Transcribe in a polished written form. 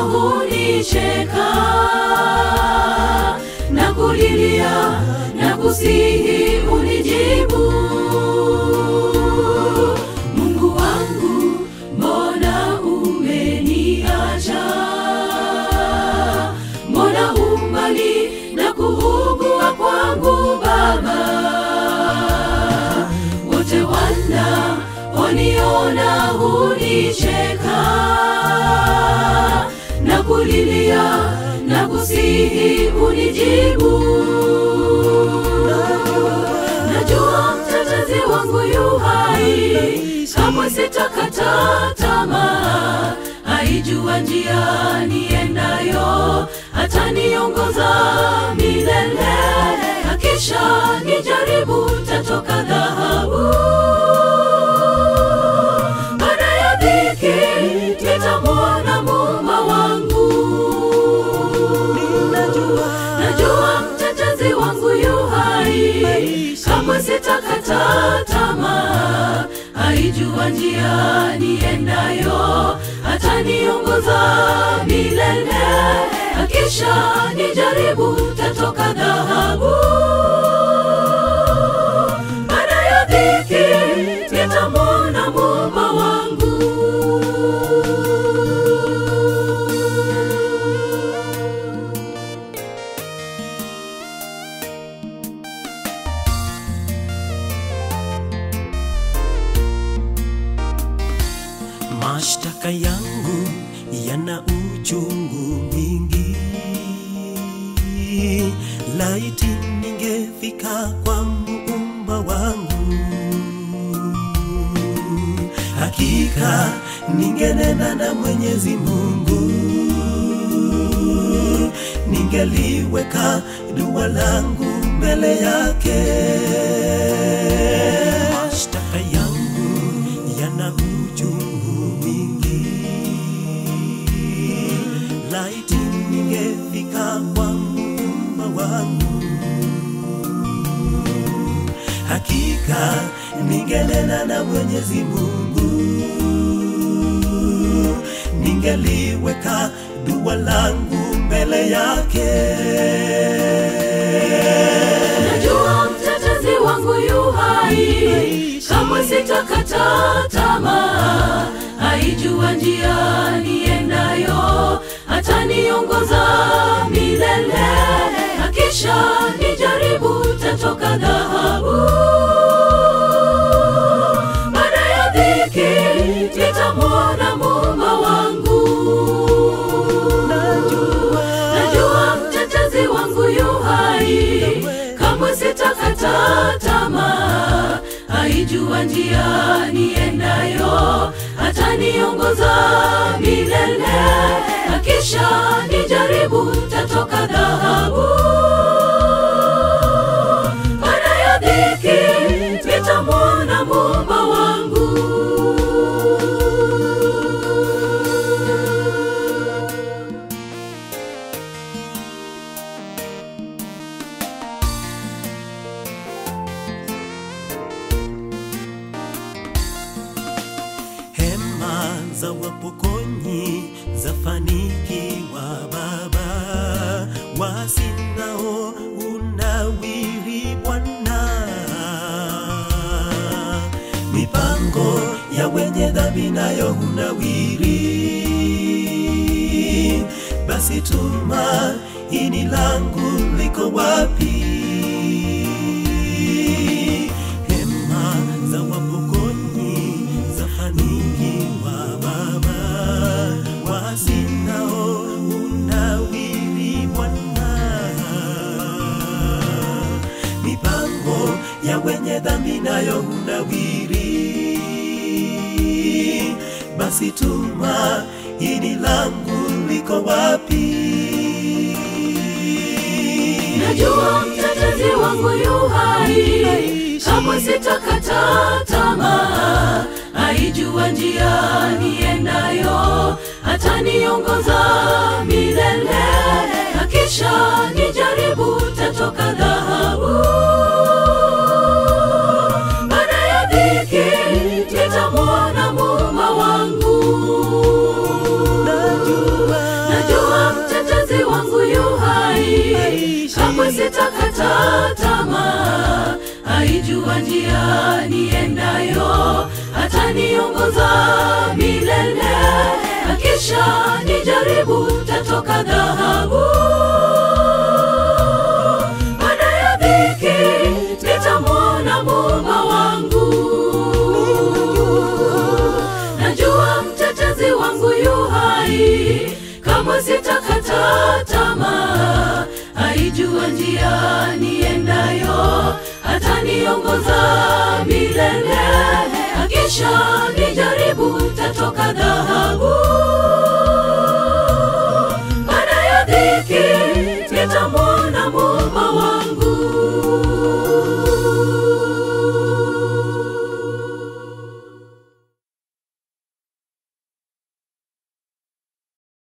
hunicheka na kulilia na kusihi unijibu. Mungu wangu, mbona umeniacha? Mbona umbali na kuugua kwangu Baba? Wote waniona hunicheka na kulilia na kusihi unijibu. Najua mtetezi wangu yu hai, kamwe sitakata tamaa. Aijua njia niendayo, ataniongoza milele. Akisha nijaribu, tatoka dhahabu. Baada ya dhiki, nitamwona Muumba wangu. Najua mtetezi wangu yu hai, kamwe sitakata tamaa. Aijua njia niendayo, ataniongoza milele. Akisha nijaribu, tatoka dhahabu. Baada ya dhiki, nitamwona Muumba wangu. Mashtaka yangu yana uchungu mwingi. Laiti ningefika kwa Muumba wangu, hakika ningenena na Mwenyezi Mungu. Ningeliweka dua langu mbele yake. Mashtaka yangu yana uchungu mwingi. Laiti ningefika kwa Muumba wangu, hakika ningenena na Mwenyezi Mungu. Ningeliweka dua langu mbele yake. Najua mtetezi wangu yu hai, kamwe sitakata tamaa. Aijua njia niendayo, ataniongoza milele. Akisha nijaribu, tatoka dhahabu. Baada ya dhiki, nitamwona Muumba wangu. Najua mtetezi wangu yu hai, kamwe sitakata tamaa. Aijua njia niendayo, ataniongoza milele. Akisha nijaribu, tatoka dhahabu. Baada ya dhiki, nitamwona Muumba wangu. Hema za wapokonyi zafanikiwa Baba, wasinao unawiri Bwana. Mipango ya wenye dhambi nayo hunawiri. Basi tumaini langu liko wapi? Hema za wapokonyi zafanikiwa Baba, wasinao unawiri Bwana. Mipango ya wenye dhambi nayo hunawiri. Basi tumaini langu liko wapi? Najua mtetezi wangu yu hai, kamwe sitakata tamaa. Aijua njia niendayo, ataniongoza milele. Akisha nijaribu, tatoka dhahabu. Baada ya dhiki, nitamwona Muumba wangu. Najua sitakata tamaa, aijua njia niendayo, ataniongoza milele. Akisha nijaribu tatoka dhahabu. Baada ya dhiki nitamwona Muumba wangu. Najua mtetezi wangu yu hai, kama sitakata tamaa, aijua njia niendayo, ataniongoza milele. Akisha nijaribu tatoka